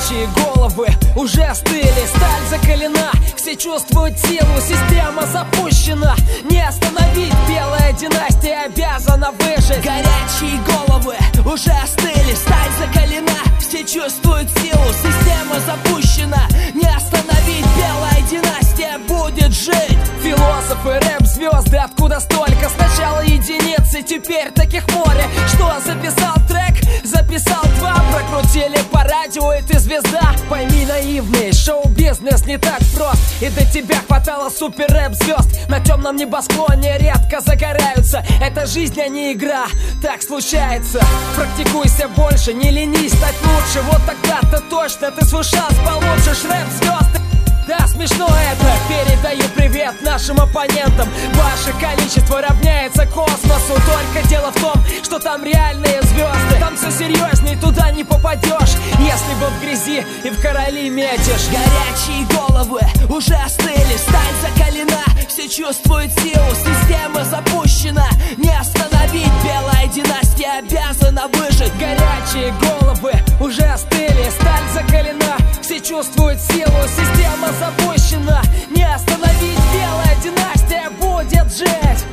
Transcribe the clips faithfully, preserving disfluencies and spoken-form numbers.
Горячие головы уже остыли, сталь закалена, все чувствуют силу, система запущена. Не остановить, белая династия обязана выжить. Горячие головы уже остыли, сталь закалена, все чувствуют силу, система запущена. Не остановить, белая династия будет жить. Философы, рэп-звезды, откуда столько? Сначала единицы, теперь таких море. Что, записал трек? Записал два, прокрутили по радио, и ты звезда. Пойми, наивный, шоу-бизнес не так прост. И до тебя хватало супер-рэп-звезд. На темном небосклоне редко загораются. Это жизнь, а не игра, так случается. Практикуйся больше, не ленись стать лучше. Вот тогда-то точно ты свой шанс получишь. Рэп-звезды, да, смешно это. Передаю привет нашим оппонентам. Ваше количество равняется космосу. Только дело в том, что там реальные звезды. Там все серьезней, туда не попадешь, если бы в грязи и в короли метишь. Горячие головы уже остыли, сталь закалена, все чувствуют силу, система запущена. Не остановить, белая династия обязана выжить. Горячие головы уже остыли, сталь закалена, все чувствуют силу, система запущена. Не остановить, белая династия будет жить.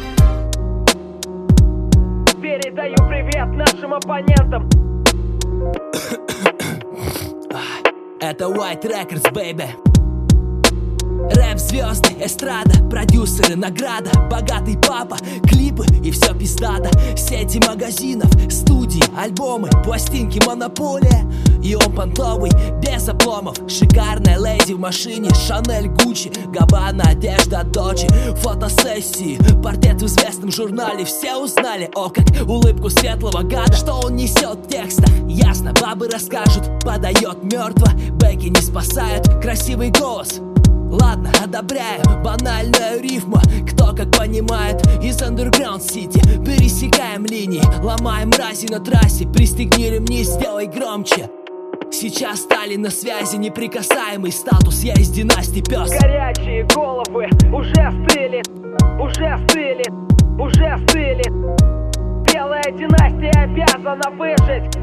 Передаю привет нашим оппонентам. Это White Records, baby. Рэп-звезды, эстрада, продюсеры, награда, богатый папа, клипы и все пиздато. Сети магазинов, студии, альбомы, пластинки, монополия. И он понтовый, без обломов. Шикарная леди в машине, Шанель, Гуччи, Габбана, одежда Дочи. Фотосессии, портрет в известном журнале. Все узнали, о, как улыбку светлого гада. Что он несет в текстах, ясно, бабы расскажут. Подает мертво, бэки не спасают. Красивый голос, ладно, одобряю, банальная рифма. Кто как понимает, из Underground City. Пересекаем линии, ломаем мрази на трассе. Пристегни ремни, сделай громче. Сейчас стали на связи, неприкасаемый статус. Я из династии пес. Горячие головы уже остыли, уже остыли, уже остыли. Белая династия обязана выжить.